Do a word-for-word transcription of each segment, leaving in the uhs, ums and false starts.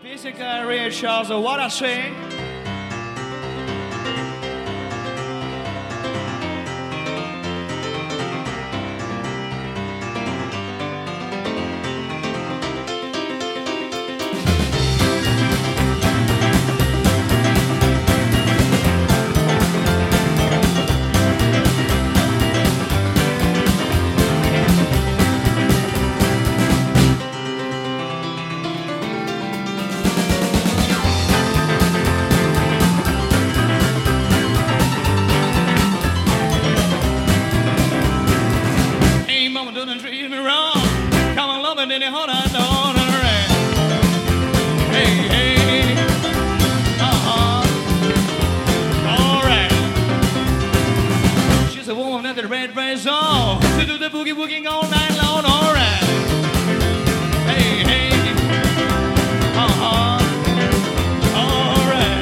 Jessica Ray Charles, what I say? Don't treat me wrong. Come on, love me, then hold on, on, right. Hey, hey, uh-huh, all right. She's a woman with the red dress on. She do the boogie woogie all night long, all right. Hey, hey, uh-huh, all right.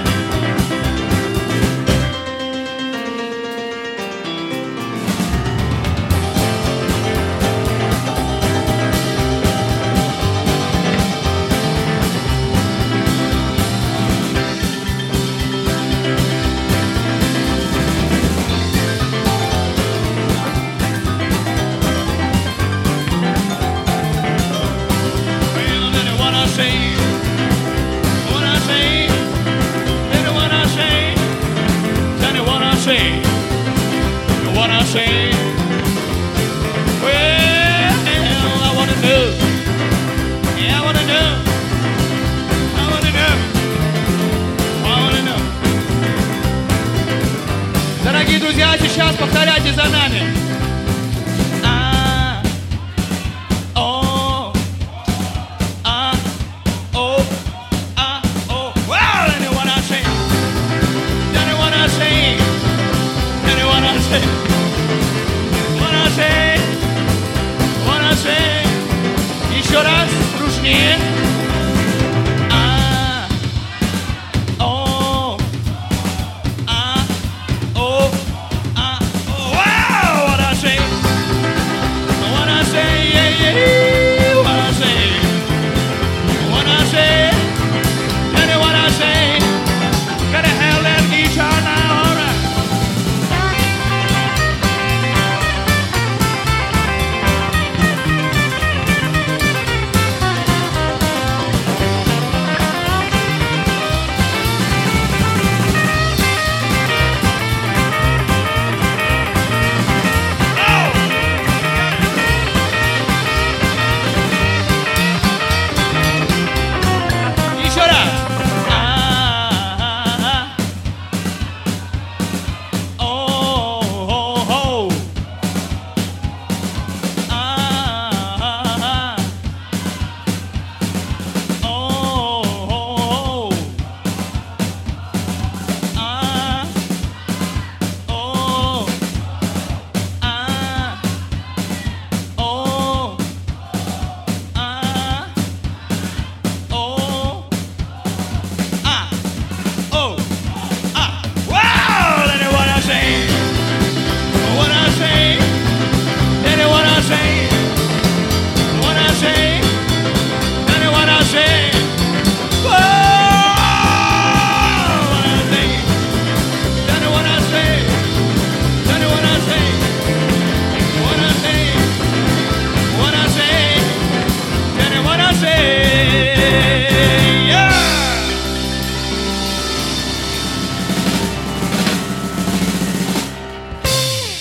What I say, well, I want to know, yeah, I want to know, I want to know, I want to know. Дорогие друзья, сейчас повторяйте за нами. А, о, а, о, а, о. Well, anyone I say, anyone I say, anyone I say. Еще раз, дружнее. А, о, а, о, а, о. Wow, what I say, what I say, yeah, yeah, what I say, what I say, tell me what I say. Gotta have that guitar now, all right.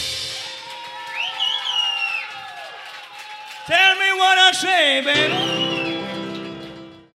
Tell me what I say, baby.